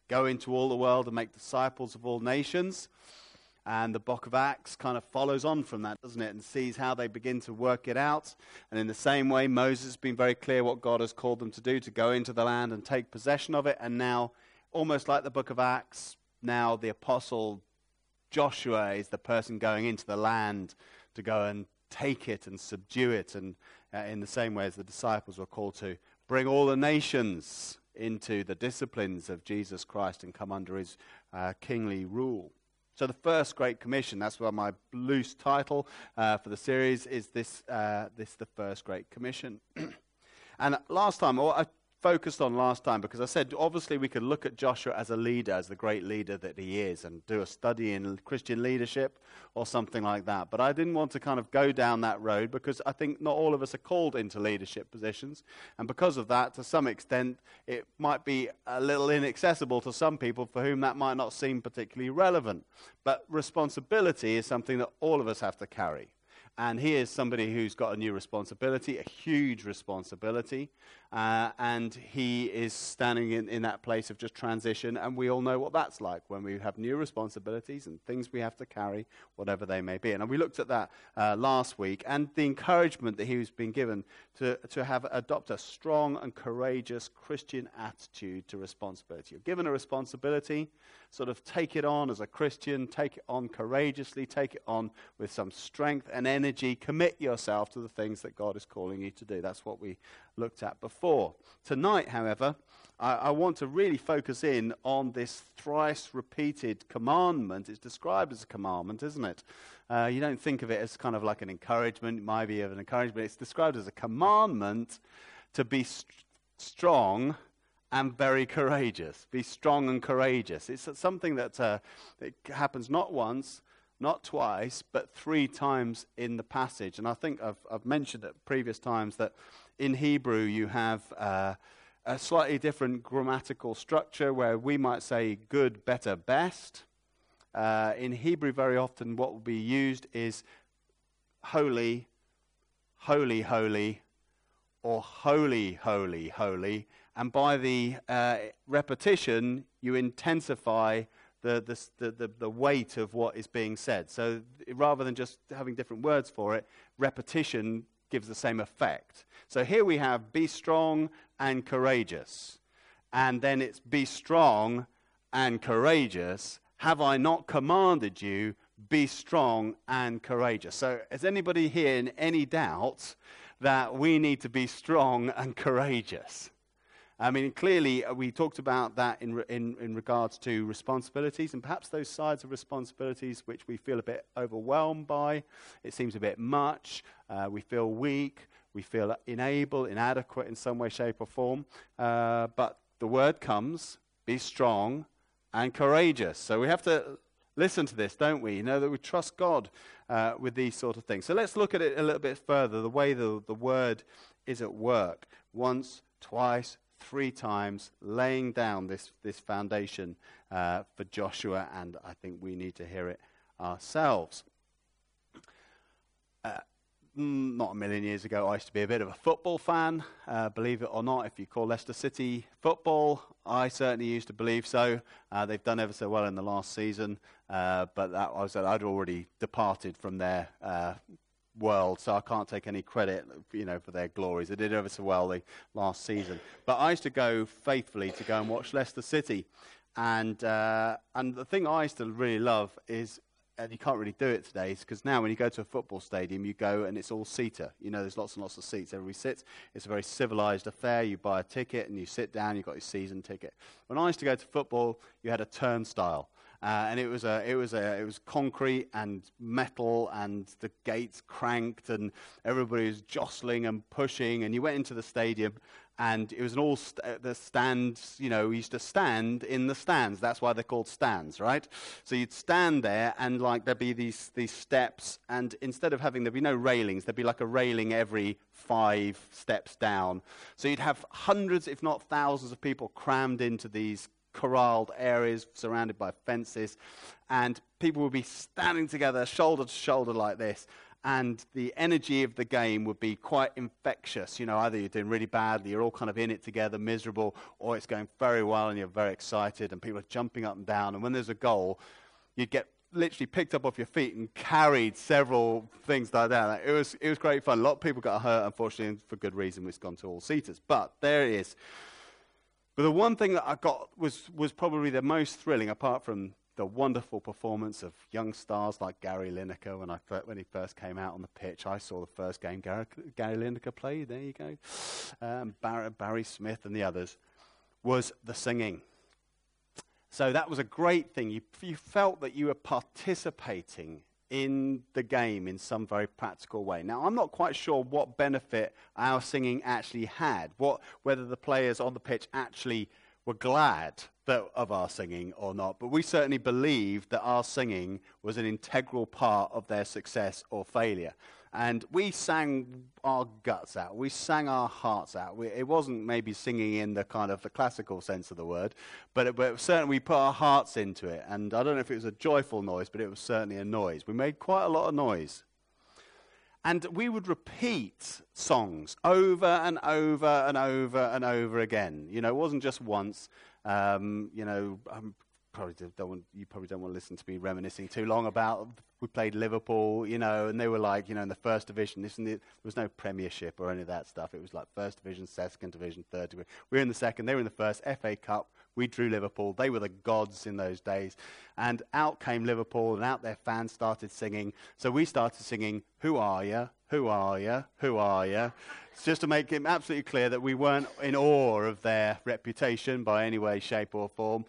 go into all the world and make disciples of all nations. And the book of Acts kind of follows on from that, doesn't it? And sees how they begin to work it out. And in the same way, Moses has been very clear what God has called them to do, to go into the land and take possession of it. And now, almost like the book of Acts, now the apostle Joshua is the person going into the land to go and take it and subdue it. And in the same way as the disciples were called to bring all the nations into the disciplines of Jesus Christ and come under his kingly rule. So the first Great Commission, that's what my loose title for the series is this the first Great Commission. And last time, or I focused on last time, because I said obviously we could look at Joshua as a leader, as the great leader that he is, and do a study in Christian leadership or something like that. But I didn't want to kind of go down that road, because I think not all of us are called into leadership positions. And because of that, to some extent, it might be a little inaccessible to some people for whom that might not seem particularly relevant. But responsibility is something that all of us have to carry. And he is somebody who's got a new responsibility, a huge responsibility, and he is standing in that place of just transition, and we all know what that's like when we have new responsibilities and things we have to carry, whatever they may be. And we looked at that last week, and the encouragement that he was being given to adopt a strong and courageous Christian attitude to responsibility. You're given a responsibility, sort of take it on as a Christian, take it on courageously, take it on with some strength and energy, commit yourself to the things that God is calling you to do. That's what we looked at before. Tonight, however, I want to really focus in on this thrice repeated commandment. It's described as a commandment, isn't it? You don't think of it as kind of like an encouragement. It might be of an encouragement. It's described as a commandment to be strong and very courageous. Be strong and courageous. It's something that it happens not once, not twice, but 3 times in the passage. And I think I've mentioned at previous times that in Hebrew you have a slightly different grammatical structure where we might say good, better, best. In Hebrew, very often what will be used is holy, holy, holy, or holy, holy, holy. And by the repetition, you intensify the weight of what is being said. So rather than just having different words for it, repetition gives the same effect. So here we have be strong and courageous. And then it's be strong and courageous. Have I not commanded you, be strong and courageous? So is anybody here in any doubt that we need to be strong and courageous? I mean, clearly, we talked about that in regards to responsibilities, and perhaps those sides of responsibilities which we feel a bit overwhelmed by. It seems a bit much. We feel weak. We feel inadequate in some way, shape, or form. But the word comes, be strong and courageous. So we have to listen to this, don't we? You know, that we trust God with these sort of things. So let's look at it a little bit further, the way the word is at work. Once, twice, 3 times, laying down this foundation for Joshua, and I think we need to hear it ourselves. Not a million years ago, I used to be a bit of a football fan. Believe it or not, if you call Leicester City football, I certainly used to believe so. They've done ever so well in the last season, but I'd already departed from their world, so I can't take any credit, for their glories. They did ever so well the last season. But I used to go faithfully to go and watch Leicester City, and the thing I used to really love is, and you can't really do it today, is because now when you go to a football stadium, you go and it's all seater. There's lots and lots of seats. Everybody sits. It's a very civilized affair. You buy a ticket and you sit down. You've got your season ticket. When I used to go to football, you had a turnstile. And it was concrete and metal, and the gates cranked, and everybody was jostling and pushing. And you went into the stadium, and it was the stands. We used to stand in the stands. That's why they're called stands, right? So you'd stand there, and there'd be these steps, and instead of there'd be no railings, there'd be like a railing every 5 steps down. So you'd have hundreds, if not thousands, of people crammed into these corralled areas surrounded by fences, and people would be standing together shoulder to shoulder like this, and the energy of the game would be quite infectious. Either you're doing really badly, you're all kind of in it together, miserable, or it's going very well and you're very excited and people are jumping up and down. And when there's a goal, you'd get literally picked up off your feet and carried several things like that. It was great fun. A lot of people got hurt, unfortunately, and for good reason. We've gone to all-seaters. But there it is. But the one thing that I got was probably the most thrilling, apart from the wonderful performance of young stars like Gary Lineker when he first came out on the pitch. I saw the first game Gary Lineker played. There you go. Barry Smith and the others, was the singing. So that was a great thing. You felt that you were participating in the game in some very practical way. Now, I'm not quite sure what benefit our singing actually had, whether the players on the pitch actually were glad of our singing or not, but we certainly believed that our singing was an integral part of their success or failure. And we sang our guts out. We sang our hearts out. It wasn't maybe singing in the kind of the classical sense of the word, but certainly we put our hearts into it. And I don't know if it was a joyful noise, but it was certainly a noise. We made quite a lot of noise. And we would repeat songs over and over and over and over again. It wasn't just once. You probably don't want to listen to me reminiscing too long about, we played Liverpool, and they were like, in the first division. There was no Premiership or any of that stuff. It was like first division, second division, third division. We were in the second, they were in the first. FA Cup, we drew Liverpool. They were the gods in those days. And out came Liverpool, and out their fans started singing. So we started singing, "Who are you? Who are you? Who are you?" It's just to make it absolutely clear that we weren't in awe of their reputation by any way, shape, or form.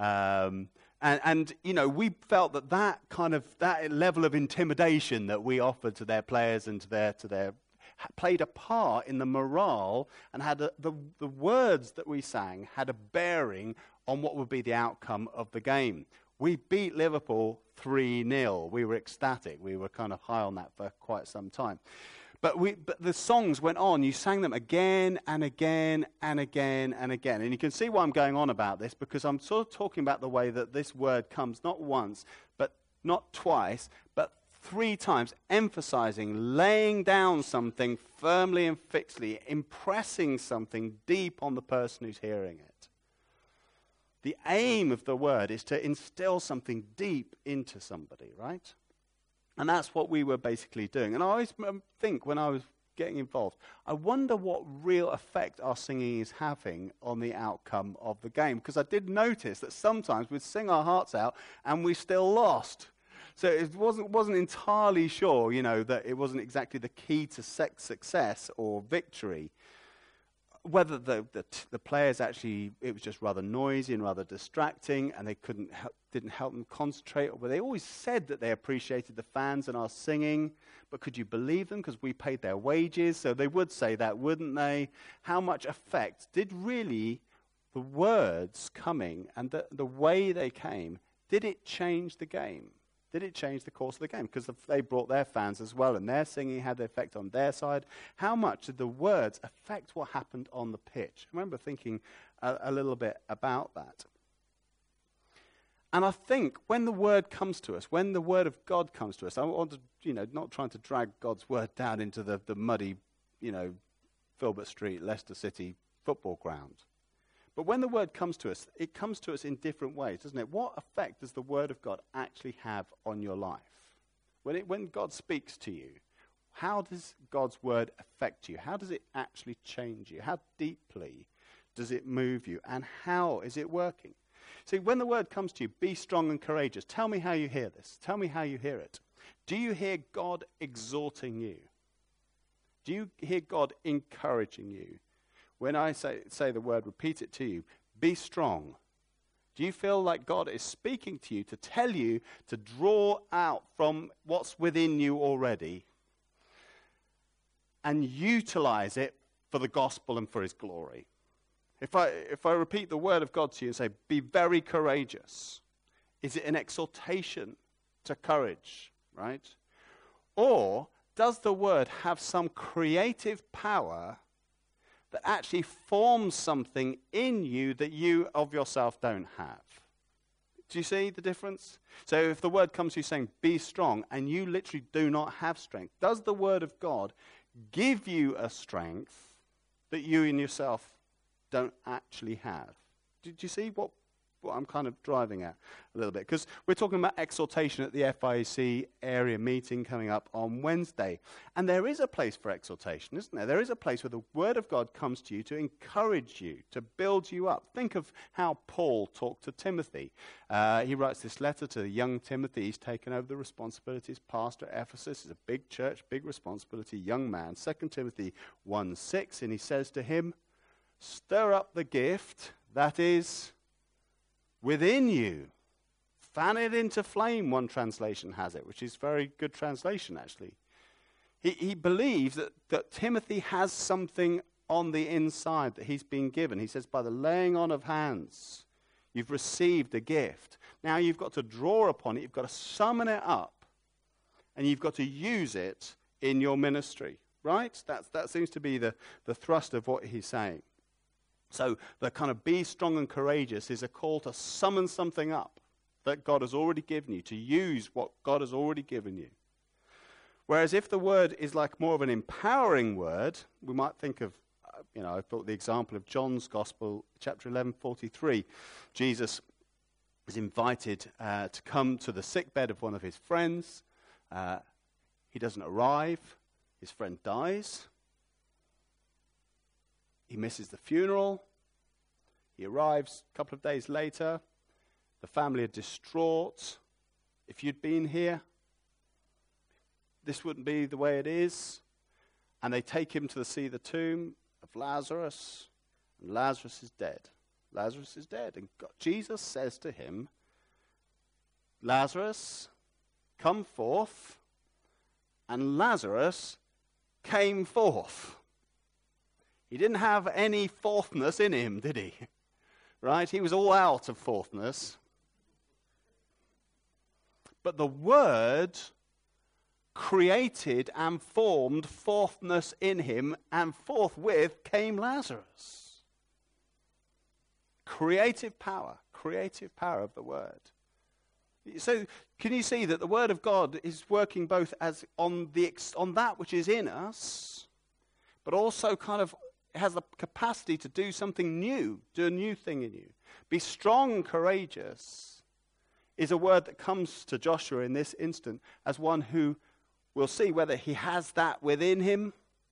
And we felt that level of intimidation that we offered to their players and to their played a part in the morale, and had the words that we sang had a bearing on what would be the outcome of the game. We beat Liverpool 3-0. We were ecstatic. We were kind of high on that for quite some time. But the songs went on. You sang them again and again and again and again. And you can see why I'm going on about this, because I'm sort of talking about the way that this word comes not once, but not twice, but 3 times, emphasizing, laying down something firmly and fixedly, impressing something deep on the person who's hearing it. The aim of the word is to instill something deep into somebody, right? And that's what we were basically doing. And I always think when I was getting involved, I wonder what real effect our singing is having on the outcome of the game. Because I did notice that sometimes we'd sing our hearts out and we still lost. So it wasn't entirely sure, that it wasn't exactly the key to success or victory. Whether the players actually, it was just rather noisy and rather distracting, and they didn't help them concentrate. Or they always said that they appreciated the fans and our singing, but could you believe them? Because we paid their wages, so they would say that, wouldn't they? How much effect did really the words coming and the way they came, did it change the game? Did it change the course of the game? Because they brought their fans as well, and their singing had the effect on their side. How much did the words affect what happened on the pitch? I remember thinking a little bit about that. And I think when the word comes to us, when the word of God comes to us, I want to, not trying to drag God's word down into the muddy, Filbert Street, Leicester City football ground. But when the word comes to us, it comes to us in different ways, doesn't it? What effect does the word of God actually have on your life? When God speaks to you, how does God's word affect you? How does it actually change you? How deeply does it move you? And how is it working? See, when the word comes to you, be strong and courageous. Tell me how you hear this. Tell me how you hear it. Do you hear God exhorting you? Do you hear God encouraging you? When I say the word, repeat it to you, be strong. Do you feel like God is speaking to you to tell you to draw out from what's within you already and utilize it for the gospel and for his glory? If I repeat the word of God to you and say, be very courageous, is it an exhortation to courage, right? Or does the word have some creative power that actually forms something in you that you of yourself don't have? Do you see the difference? So if the word comes to you saying, be strong, and you literally do not have strength, does the word of God give you a strength that you in yourself don't actually have? Did you see what I'm kind of driving at a little bit? Because we're talking about exhortation at the FIC area meeting coming up on Wednesday. And there is a place for exhortation, isn't there? There is a place where the word of God comes to you to encourage you, to build you up. Think of how Paul talked to Timothy. He writes this letter to young Timothy. He's taken over the responsibilities. Pastor at Ephesus is a big church, big responsibility, young man. 2 Timothy 1:6, and he says to him, stir up the gift that is within you. Fan it into flame, one translation has it, which is very good translation, actually. He believes that Timothy has something on the inside that he's been given. He says, by the laying on of hands, you've received a gift. Now you've got to draw upon it, you've got to summon it up, and you've got to use it in your ministry, right? That seems to be the thrust of what he's saying. So the kind of be strong and courageous is a call to summon something up that God has already given you, to use what God has already given you. Whereas if the word is like more of an empowering word, we might think of, I thought the example of John's Gospel, chapter 11:43. Jesus is invited to come to the sickbed of one of his friends. He doesn't arrive. His friend dies. He misses the funeral. He arrives a couple of days later. The family are distraught. If you'd been here, this wouldn't be the way it is. And they take him to see the tomb of Lazarus. And Lazarus is dead. Lazarus is dead. And Jesus says to him, Lazarus, come forth. And Lazarus came forth. He didn't have any fourthness in him, did he? Right? He was all out of fourthness. But the word created and formed fourthness in him, and forthwith came Lazarus. Creative power of the word. So can you see that the word of God is working both as on that which is in us, but also kind of has the capacity to do something new, do a new thing in you. Be strong, courageous is a word that comes to Joshua in this instant as one who will see whether he has that within him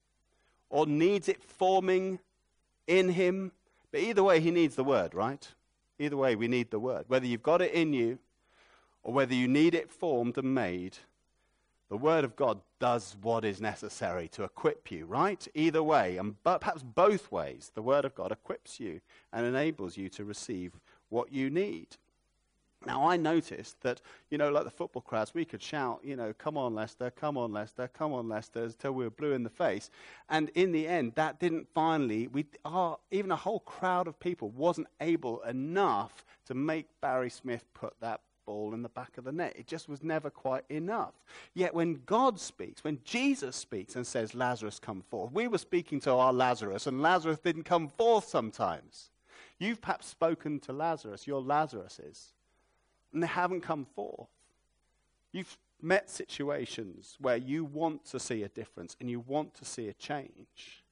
or needs it forming in him. But either way, he needs the word, right? Either way, we need the word. Whether you've got it in you or whether you need it formed and made, the word of God does what is necessary to equip you, right? Either way, and perhaps both ways, the word of God equips you and enables you to receive what you need. Now, I noticed that, like the football crowds, we could shout, come on, Leicester, come on, Leicester, come on, Leicester, until we were blue in the face. And in the end, that didn't finally, even a whole crowd of people wasn't able enough to make Barry Smith put that ball in the back of the net. It just was never quite enough. Yet when God speaks, when Jesus speaks and says, Lazarus, come forth, we were speaking to our Lazarus, and Lazarus didn't come forth sometimes. You've perhaps spoken to Lazarus, your Lazaruses, and they haven't come forth. You've met situations where you want to see a difference and you want to see a change.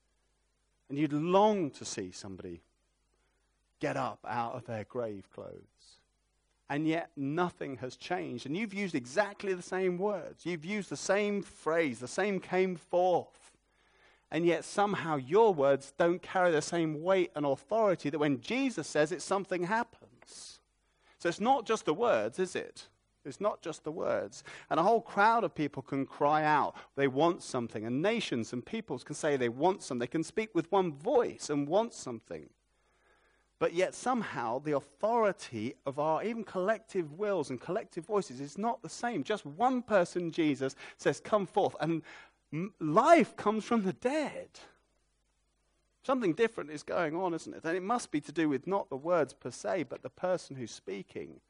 And you'd long to see somebody get up out of their grave clothes. And yet nothing has changed. And you've used exactly the same words. You've used the same phrase, the same came forth. And yet somehow your words don't carry the same weight and authority that when Jesus says it, something happens. So it's not just the words, is it? It's not just the words. And a whole crowd of people can cry out they want something. And nations and peoples can say they want something. They can speak with one voice and want something. But yet somehow the authority of our even collective wills and collective voices is not the same. Just one person, Jesus, says, come forth. And life comes from the dead. Something different is going on, isn't it? And it must be to do with not the words per se, but the person who's speaking.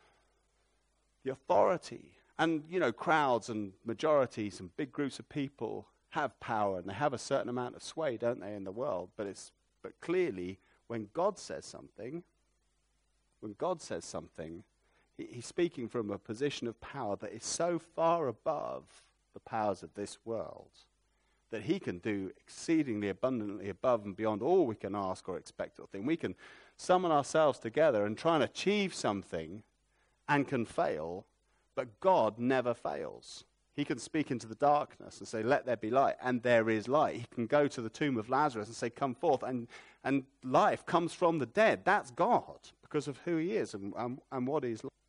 The authority. And, crowds and majorities and big groups of people have power and they have a certain amount of sway, don't they, in the world? But clearly, when God says something, When God says something, he's speaking from a position of power that is so far above the powers of this world that he can do exceedingly abundantly above and beyond all we can ask or expect or think. We can summon ourselves together and try and achieve something and can fail, but God never fails. He can speak into the darkness and say, let there be light, and there is light. He can go to the tomb of Lazarus and say, come forth, and life comes from the dead. That's God because of who he is and what he's like.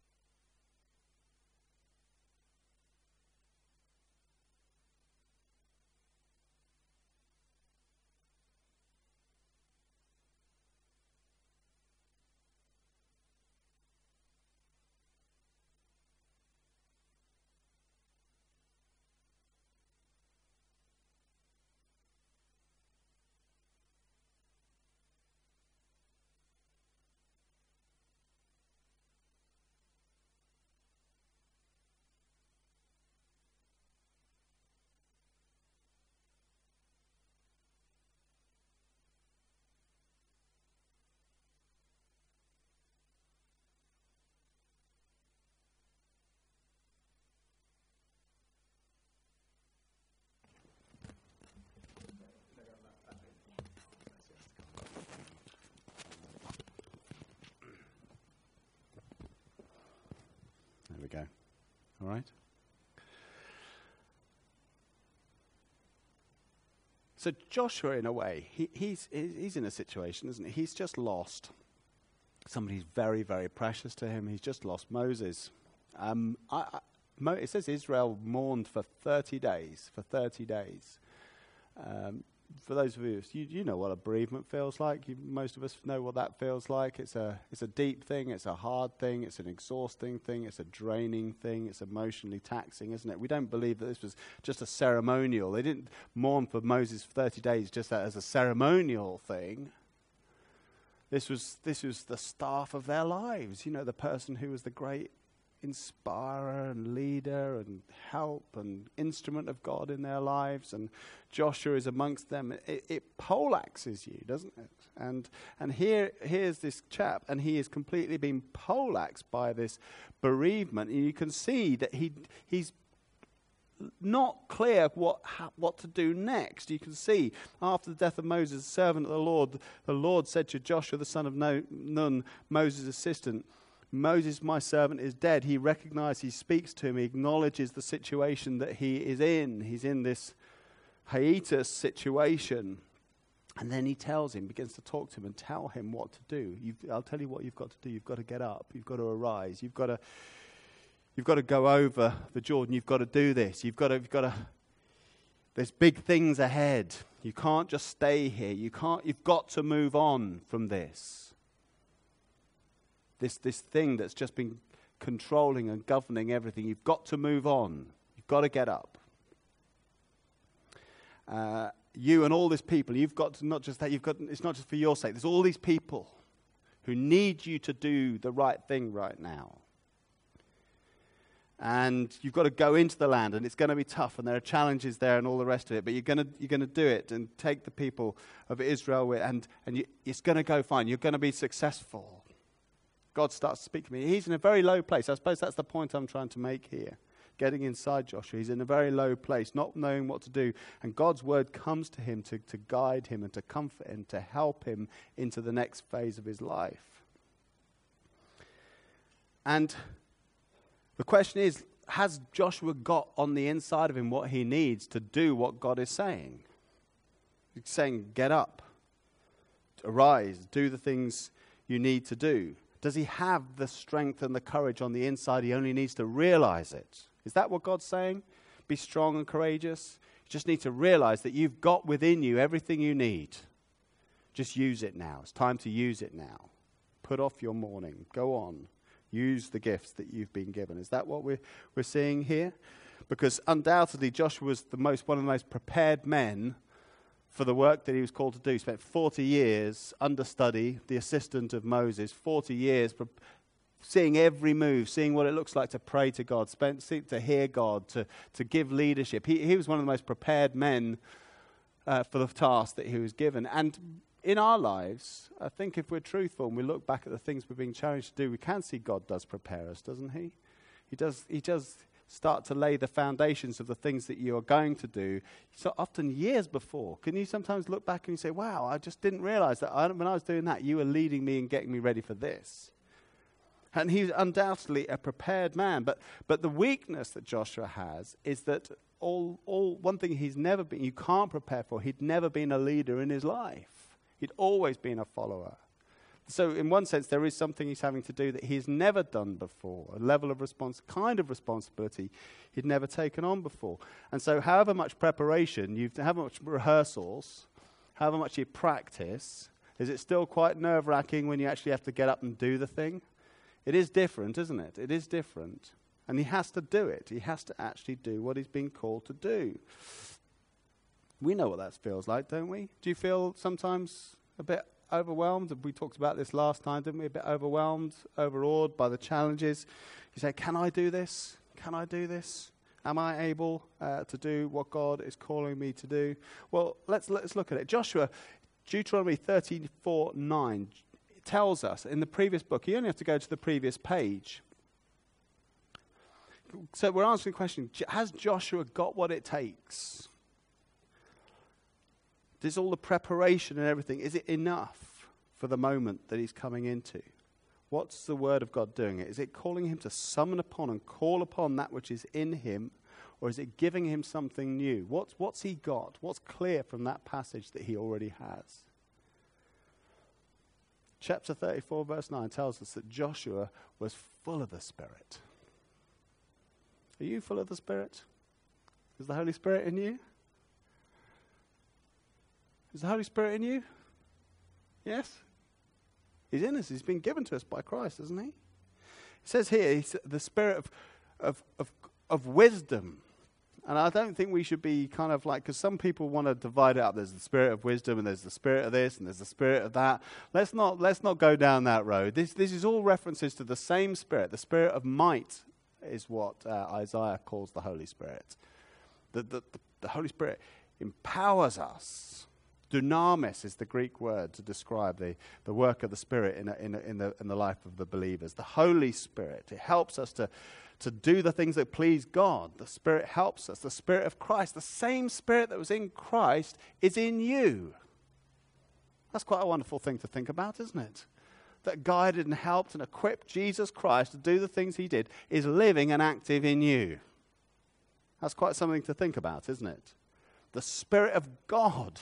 There we go. All right. So Joshua, in a way, he's in a situation, isn't he? He's just lost somebody who's very, very precious to him. He's just lost Moses. It says Israel mourned for 30 days. For 30 days. For those of you know what a bereavement feels like. Most of us know what that feels like. It's a deep thing. It's a hard thing. It's an exhausting thing. It's a draining thing. It's emotionally taxing, isn't it? We don't believe that this was just a ceremonial. They didn't mourn for Moses for 30 days just as a ceremonial thing. This was the staff of their lives. You know, the person who was the great inspirer and leader and help and instrument of God in their lives, and Joshua is amongst them. It poleaxes you, doesn't it? And here's this chap, and he is completely been poleaxed by this bereavement, and you can see that he's not clear what to do next. You can see after the death of Moses, the servant of the Lord said to Joshua, the son of Nun, Moses' assistant, Moses, my servant, is dead. He recognizes, he speaks to him, he acknowledges the situation that he is in. He's in this hiatus situation. And then he begins to talk to him and tell him what to do. I'll tell you what you've got to do. You've got to get up. You've got to arise. You've got to go over the Jordan. You've got to do this. You've got to. There's big things ahead. You can't just stay here. You've got to move on from this. This thing that's just been controlling and governing everything. You've got to move on. You've got to get up. You and all these people, you've got to not just that, it's not just for your sake. There's all these people who need you to do the right thing right now. And you've got to go into the land, and it's going to be tough, and there are challenges there and all the rest of it, but you're going to do it and take the people of Israel with, and it's going to go fine. You're going to be successful. God starts to speak to me. He's in a very low place. I suppose that's the point I'm trying to make here. Getting inside Joshua. He's in a very low place, not knowing what to do. And God's word comes to him to guide him and to comfort him, to help him into the next phase of his life. And the question is, has Joshua got on the inside of him what he needs to do what God is saying? He's saying, get up, arise, do the things you need to do. Does he have the strength and the courage on the inside? He only needs to realize it. Is that what God's saying? Be strong and courageous. You just need to realize that you've got within you everything you need. Just use it now. It's time to use it now. Put off your mourning. Go on. Use the gifts that you've been given. Is that what we're seeing here? Because undoubtedly Joshua was one of the most prepared men for the work that he was called to do. He spent 40 years understudy, the assistant of Moses, 40 years seeing every move, seeing what it looks like to pray to God, to hear God, to give leadership. He was one of the most prepared men for the task that he was given. And in our lives, I think if we're truthful and we look back at the things we're being challenged to do, we can see God does prepare us, doesn't he? He does start to lay the foundations of the things that you are going to do, so often years before. Can you sometimes look back and you say, wow, I just didn't realize that when I was doing that, you were leading me and getting me ready for this. And he's undoubtedly a prepared man. But the weakness that Joshua has is that one thing he's never been, you can't prepare for, he'd never been a leader in his life. He'd always been a follower. So in one sense, there is something he's having to do that he's never done before, a level of kind of responsibility he'd never taken on before. And so however much preparation, however much rehearsals, however much you practice, is it still quite nerve-wracking when you actually have to get up and do the thing? It is different, isn't it? It is different. And he has to do it. He has to actually do what he's been called to do. We know what that feels like, don't we? Do you feel sometimes a bit overwhelmed? We talked about this last time, didn't we? A bit overwhelmed, overawed by the challenges. You say, can I do this? Can I do this? Am I able to do what God is calling me to do? Well, let's look at it. Joshua, Deuteronomy 34:9 tells us in the previous book, you only have to go to the previous page. So we're answering the question, has Joshua got what it takes? Does all the preparation and everything, is it enough for the moment that he's coming into? What's the word of God doing? Is it calling him to summon upon and call upon that which is in him, or is it giving him something new? What's he got? What's clear from that passage that he already has? Chapter 34, verse 9 tells us that Joshua was full of the Spirit. Are you full of the Spirit? Is the Holy Spirit in you? Is the Holy Spirit in you? Yes? He's in us. He's been given to us by Christ, isn't he? It says here, he's the Spirit of wisdom. And I don't think we should be kind of like, because some people want to divide it up. There's the Spirit of wisdom, and there's the Spirit of this, and there's the Spirit of that. Let's not go down that road. This is all references to the same Spirit. The Spirit of might is what Isaiah calls the Holy Spirit. The Holy Spirit empowers us. Dunamis is the Greek word to describe the work of the Spirit in the life of the believers. The Holy Spirit, it helps us to do the things that please God. The Spirit helps us. The Spirit of Christ, the same Spirit that was in Christ is in you. That's quite a wonderful thing to think about, isn't it? That guided and helped and equipped Jesus Christ to do the things he did is living and active in you. That's quite something to think about, isn't it? The Spirit of God.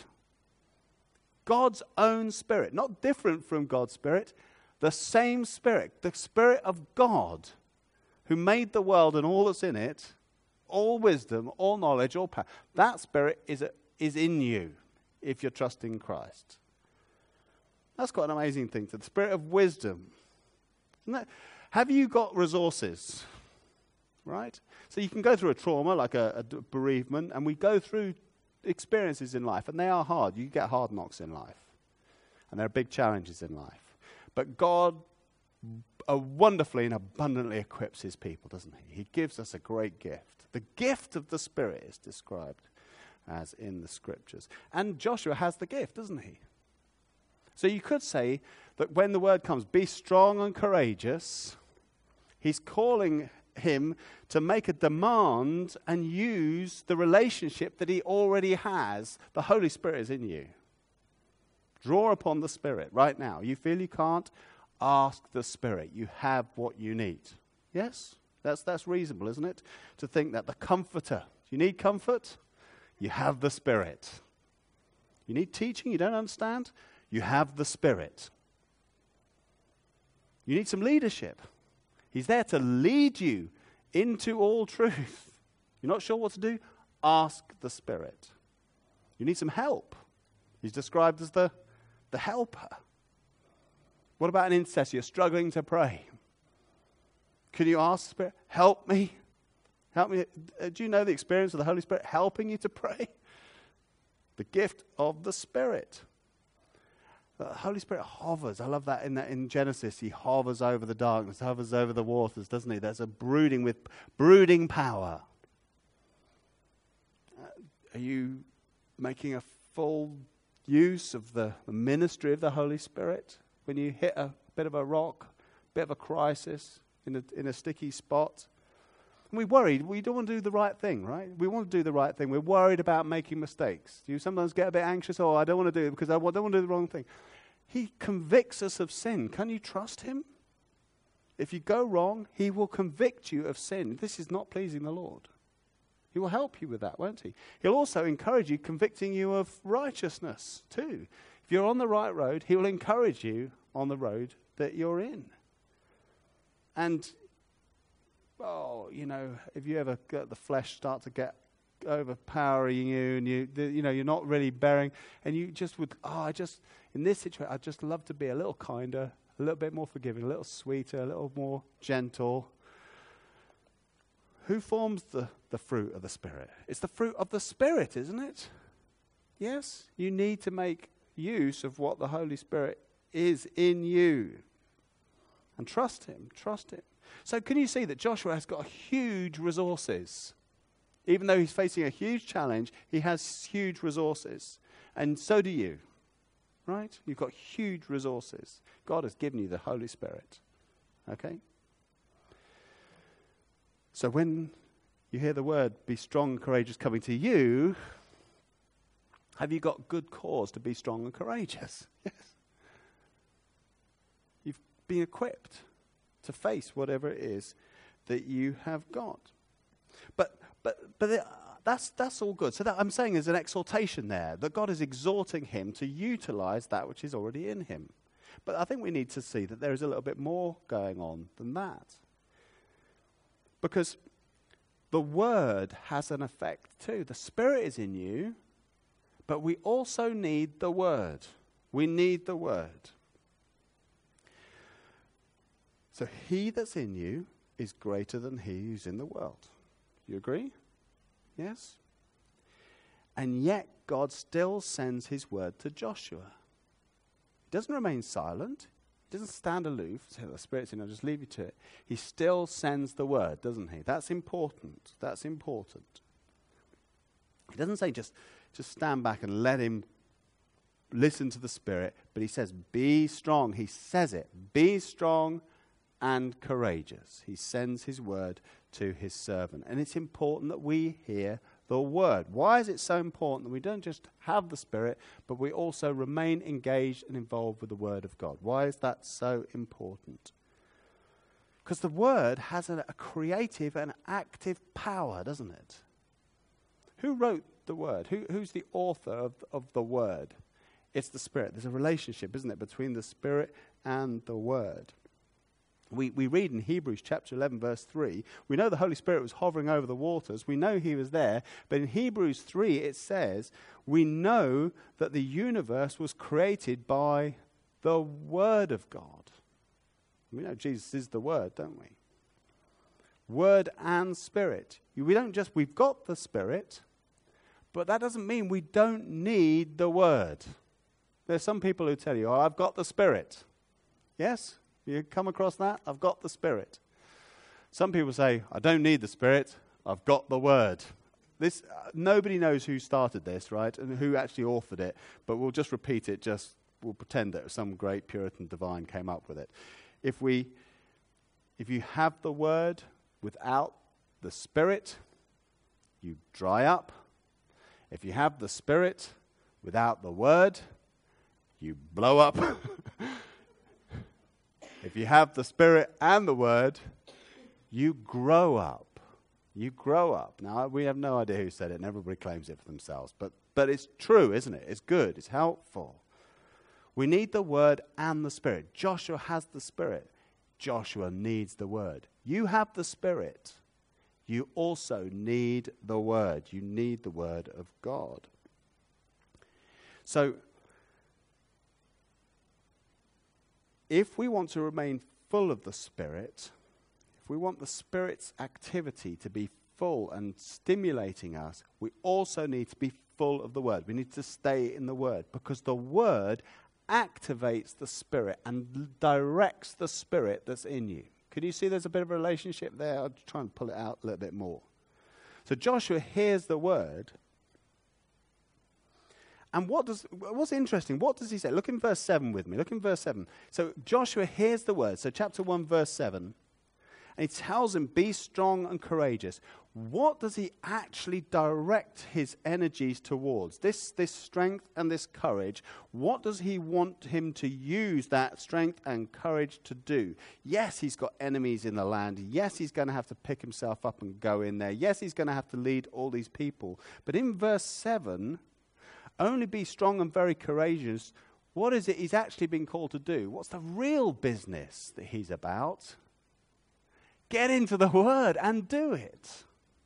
God's own Spirit, not different from God's Spirit, the same Spirit, the Spirit of God, who made the world and all that's in it, all wisdom, all knowledge, all power. That Spirit is in you if you're trusting Christ. That's quite an amazing thing. The Spirit of wisdom. Have you got resources? Right? So you can go through a trauma like a bereavement, and we go through experiences in life, and they are hard. You get hard knocks in life, and there are big challenges in life. But God wonderfully and abundantly equips his people, doesn't he? He gives us a great gift. The gift of the Spirit is described as in the Scriptures. And Joshua has the gift, doesn't he? So you could say that when the word comes, be strong and courageous, he's calling him to make a demand and use the relationship that he already has. The Holy Spirit is in you. Draw upon the Spirit right now. You feel you can't? Ask the Spirit. You have what you need. Yes? That's reasonable, isn't it? To think that the Comforter. You need comfort? You have the Spirit. You need teaching? You don't understand? You have the Spirit. You need some leadership. He's there to lead you into all truth. You're not sure what to do? Ask the Spirit. You need some help. He's described as the helper. What about an intercessor? You're struggling to pray. Can you ask the Spirit, help me? Help me. Do you know the experience of the Holy Spirit helping you to pray? The gift of the Spirit. The Holy Spirit hovers. I love that in Genesis. He hovers over the darkness, hovers over the waters, doesn't he? There's a brooding with brooding power. Are you making a full use of the ministry of the Holy Spirit, when you hit a bit of a rock, bit of a crisis in a sticky spot. And we worry. We don't want to do the right thing, right? We want to do the right thing. We're worried about making mistakes. Do you sometimes get a bit anxious? Oh, I don't want to do it because I don't want to do the wrong thing. He convicts us of sin. Can you trust him? If you go wrong, he will convict you of sin. This is not pleasing the Lord. He will help you with that, won't he? He'll also encourage you, convicting you of righteousness too. If you're on the right road, he will encourage you on the road that you're in. And, if you ever get the flesh start to get overpowering you and you're not really bearing, and you just would, in this situation, I'd just love to be a little kinder, a little bit more forgiving, a little sweeter, a little more gentle. Who forms the fruit of the Spirit? It's the fruit of the Spirit, isn't it? Yes? You need to make use of what the Holy Spirit is in you. And trust him. Trust him. So can you see that Joshua has got huge resources? Even though he's facing a huge challenge, he has huge resources. And so do you. Right? You've got huge resources. God has given you the Holy Spirit. Okay? So when you hear the word, be strong and courageous coming to you, have you got good cause to be strong and courageous? Yes. You've been equipped to face whatever it is that you have got. But that's all good. So that I'm saying there's an exhortation there, that God is exhorting him to utilize that which is already in him. But I think we need to see that there is a little bit more going on than that. Because the word has an effect too. The Spirit is in you, but we also need the word. We need the word. So he that's in you is greater than he who's in the world. You agree? Yes? And yet God still sends his word to Joshua. He doesn't remain silent. He doesn't stand aloof, say, the Spirit's in, I'll just leave you to it. He still sends the word, doesn't he? That's important. That's important. He doesn't say just stand back and let him listen to the Spirit, but he says, be strong. He says it. Be strong and courageous. He sends his word to his servant. And it's important that we hear the word. Why is it so important that we don't just have the Spirit, but we also remain engaged and involved with the word of God? Why is that so important? Because the word has a creative and active power, doesn't it? Who wrote the word? Who's the author of the word? It's the Spirit. There's a relationship, isn't it, between the Spirit and the word. We read in Hebrews chapter 11, verse 3, we know the Holy Spirit was hovering over the waters. We know he was there. But in Hebrews 3, it says, we know that the universe was created by the Word of God. We know Jesus is the Word, don't we? Word and Spirit. We've got the Spirit, but that doesn't mean we don't need the Word. There's some people who tell you, oh, I've got the Spirit. Yes? You come across that? I've got the Spirit. Some people say, I don't need the Spirit. I've got the Word. Nobody knows who started this, right? And who actually authored it. But we'll just repeat it. We'll pretend that some great Puritan divine came up with it. If you have the Word without the Spirit, you dry up. If you have the Spirit without the Word, you blow up. If you have the Spirit and the Word, you grow up. You grow up. Now, we have no idea who said it, and everybody claims it for themselves. But it's true, isn't it? It's good. It's helpful. We need the Word and the Spirit. Joshua has the Spirit. Joshua needs the Word. You have the Spirit. You also need the Word. You need the Word of God. So, if we want to remain full of the Spirit, if we want the Spirit's activity to be full and stimulating us, we also need to be full of the Word. We need to stay in the Word, because the Word activates the Spirit and directs the Spirit that's in you. Can you see there's a bit of a relationship there? I'll try and pull it out a little bit more. So Joshua hears the Word, And what's interesting, what does he say? Look in verse 7 with me. Look in verse 7. So Joshua hears the word. So chapter 1, verse 7. And he tells him, be strong and courageous. What does he actually direct his energies towards? This strength and this courage, what does he want him to use that strength and courage to do? Yes, he's got enemies in the land. Yes, he's going to have to pick himself up and go in there. Yes, he's going to have to lead all these people. But in verse 7, only be strong and very courageous. What is it he's actually been called to do? What's the real business that he's about? Get into the word and do it.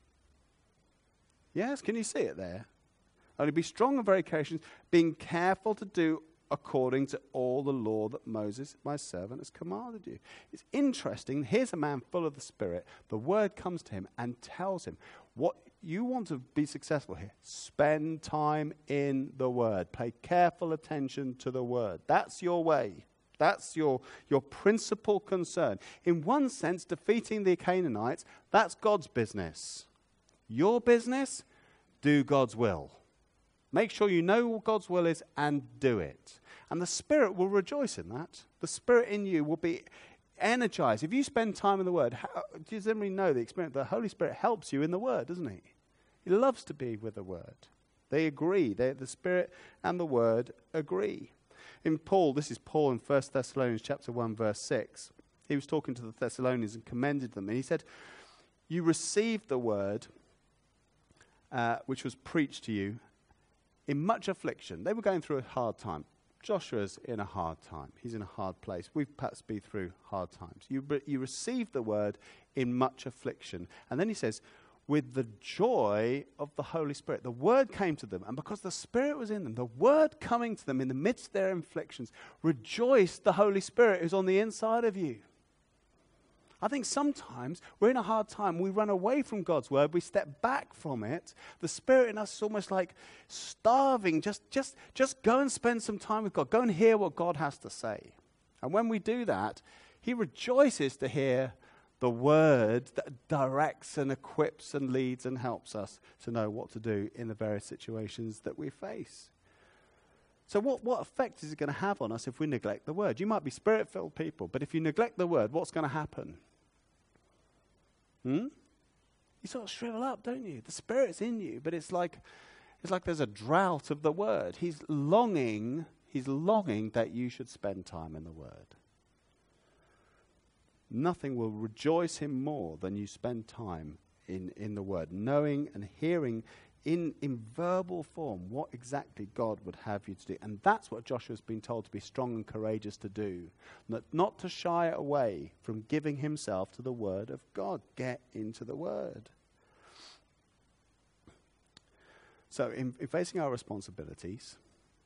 Yes, can you see it there? Only be strong and very courageous, being careful to do according to all the law that Moses, my servant, has commanded you. It's interesting. Here's a man full of the Spirit. The word comes to him and tells him, what you want to be successful here, spend time in the word. Pay careful attention to the word. That's your way. That's your principal concern. In one sense, defeating the Canaanites, that's God's business. Your business, do God's will. Make sure you know what God's will is and do it. And the Spirit will rejoice in that. The Spirit in you will be energized. If you spend time in the Word, does everybody know the experience? The Holy Spirit helps you in the Word, doesn't he? He loves to be with the Word. They agree. The Spirit and the Word agree. In Paul, this is Paul in 1 Thessalonians chapter 1, verse 6. He was talking to the Thessalonians and commended them. And he said, you received the word which was preached to you in much affliction. They were going through a hard time. Joshua's in a hard time. He's in a hard place. We've perhaps been through hard times. You received the word in much affliction. And then he says, with the joy of the Holy Spirit. The word came to them, and because the Spirit was in them, the word coming to them in the midst of their afflictions, rejoiced the Holy Spirit who's on the inside of you. I think sometimes we're in a hard time. We run away from God's word. We step back from it. The Spirit in us is almost like starving. Just go and spend some time with God. Go and hear what God has to say. And when we do that, he rejoices to hear the word that directs and equips and leads and helps us to know what to do in the various situations that we face. So what effect is it going to have on us if we neglect the word? You might be Spirit-filled people, but if you neglect the word, what's going to happen? You sort of shrivel up, don't you? The Spirit's in you, but it's like there's a drought of the word. He's longing that you should spend time in the word. Nothing will rejoice him more than you spend time in the word, knowing and hearing in verbal form what exactly God would have you to do. And that's what Joshua's been told to be strong and courageous to do. Not to shy away from giving himself to the word of God. Get into the word. So in facing our responsibilities,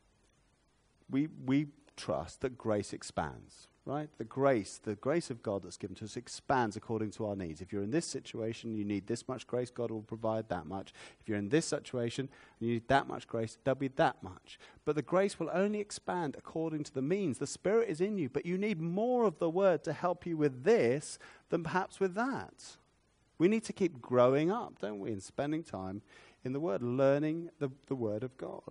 we trust that grace expands, right? The grace of God that's given to us expands according to our needs. If you're in this situation, you need this much grace, God will provide that much. If you're in this situation, you need that much grace, there'll be that much. But the grace will only expand according to the means. The Spirit is in you, but you need more of the word to help you with this than perhaps with that. We need to keep growing up, don't we, and spending time in the word, learning the word of God.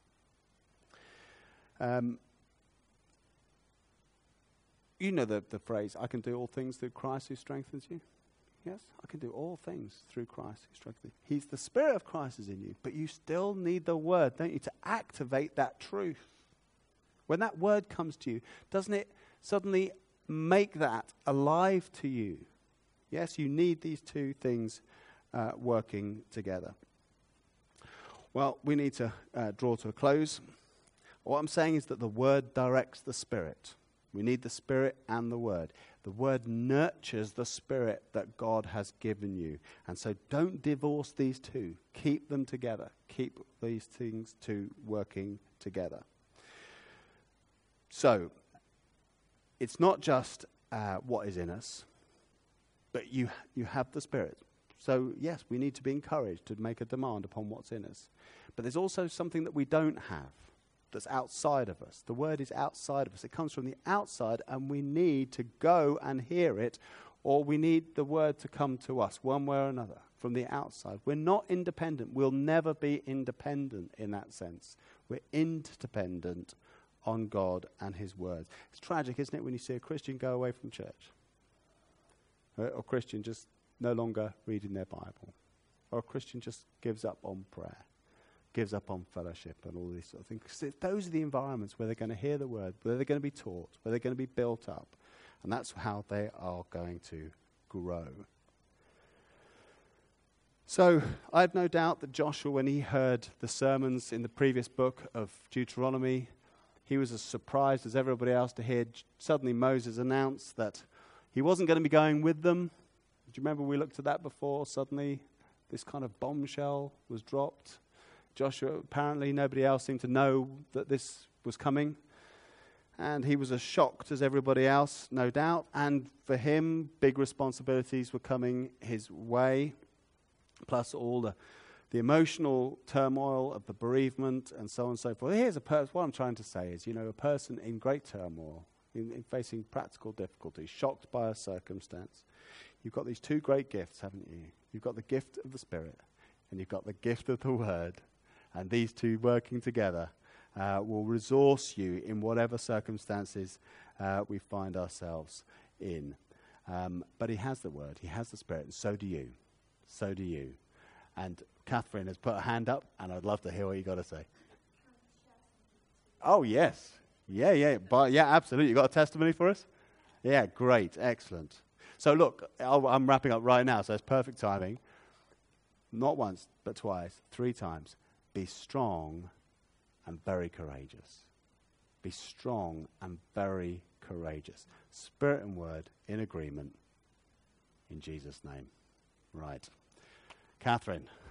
You know the phrase, I can do all things through Christ who strengthens you. Yes, I can do all things through Christ who strengthens you. The Spirit of Christ is in you, but you still need the word, don't you, to activate that truth. When that word comes to you, doesn't it suddenly make that alive to you? Yes, you need these two things working together. Well, we need to draw to a close. What I'm saying is that the word directs the Spirit. We need the Spirit and the word. The word nurtures the Spirit that God has given you. And so don't divorce these two. Keep them together. Keep these things two working together. So it's not just what is in us, but you have the Spirit. So yes, we need to be encouraged to make a demand upon what's in us. But there's also something that we don't have that's outside of us. The word is outside of us. It comes from the outside, and we need to go and hear it, or we need the word to come to us one way or another from the outside. We're not independent. We'll never be independent in that sense We're interdependent on God and his words. It's tragic, isn't it, when you see a Christian go away from church? Or a Christian just no longer reading their Bible. Or a Christian just gives up on prayer, gives up on fellowship and all these sort of things. 'Cause those are the environments where they're going to hear the word, where they're going to be taught, where they're going to be built up. And that's how they are going to grow. So I have no doubt that Joshua, when he heard the sermons in the previous book of Deuteronomy, he was as surprised as everybody else to hear suddenly Moses announce that he wasn't going to be going with them. Do you remember we looked at that before? Suddenly this kind of bombshell was dropped. Joshua, apparently nobody else seemed to know that this was coming. And he was as shocked as everybody else, no doubt. And for him, big responsibilities were coming his way, plus all the emotional turmoil of the bereavement and so on and so forth. Here's what I'm trying to say is, a person in great turmoil, in facing practical difficulties, shocked by a circumstance. You've got these two great gifts, haven't you? You've got the gift of the Spirit, and you've got the gift of the Word. And these two working together will resource you in whatever circumstances we find ourselves in. But he has the Word, he has the Spirit, and so do you. So do you. And Catherine has put her hand up, and I'd love to hear what you got to say. Oh, yes. Yeah. But yeah, absolutely. You got a testimony for us? Yeah, great. Excellent. So look, I'm wrapping up right now, so it's perfect timing. Not once, but twice, 3 times. Be strong and very courageous. Be strong and very courageous. Spirit and word in agreement in Jesus' name. Right. Catherine.